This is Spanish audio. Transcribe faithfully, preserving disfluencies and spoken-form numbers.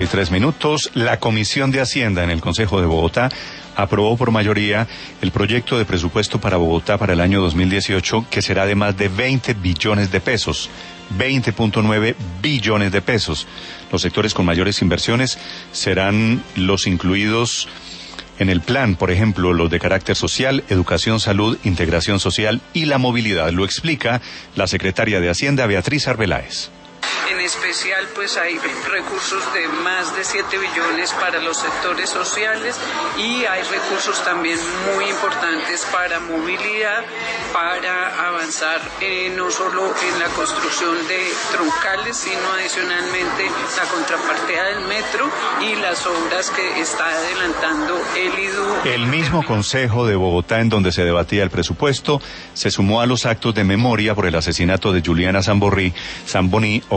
Y tres minutos, la Comisión de Hacienda en el Consejo de Bogotá aprobó por mayoría el proyecto de presupuesto para Bogotá para el año dos mil dieciocho, que será de más de veinte billones de pesos, veinte punto nueve billones de pesos. Los sectores con mayores inversiones serán los incluidos en el plan, por ejemplo, los de carácter social, educación, salud, integración social y la movilidad. Lo explica la secretaria de Hacienda, Beatriz Arbeláez. En especial, pues hay recursos de más de siete billones para los sectores sociales y hay recursos también muy importantes para movilidad, para avanzar eh, no solo en la construcción de troncales, sino adicionalmente la contrapartida del metro y las obras que está adelantando el I D U. El mismo Consejo de Bogotá, en donde se debatía el presupuesto, se sumó a los actos de memoria por el asesinato de Juliana Zamborí, Zamboní,